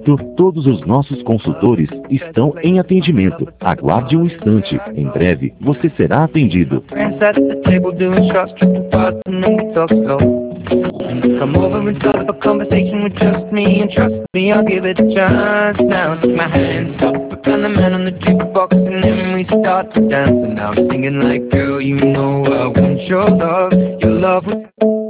momento, todos os nossos consultores estão em atendimento. Aguarde um instante. Em breve, você será atendido. Come over and start up a conversation with just me, and trust me, I'll give it a chance. Now take my hand, stop, and the man on the jukebox, and then we start to dance. And now I'm singing like, girl, you know I want your love was